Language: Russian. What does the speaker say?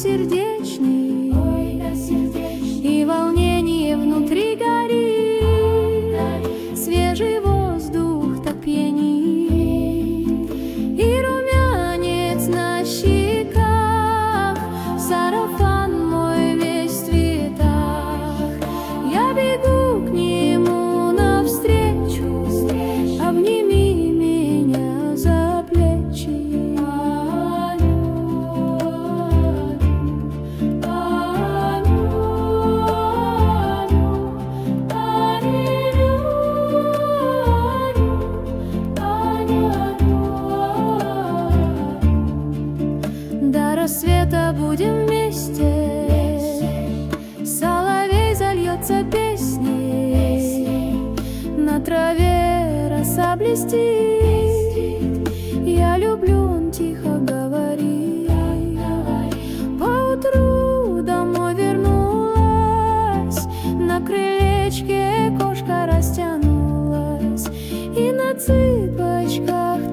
сердечный, и волнение внутри горит, свежий воздух так пьянит, и румянец на щеках, сарафан мой весь в цветах. Я бегу к нему навстречу, обними меня за плечи. До рассвета будем вместе, соловей зальется песней, на траве роса блестит. Я люблю, он тихо говорит. Поутру домой вернулась, на крылечке кошка растянулась, и на цыпочках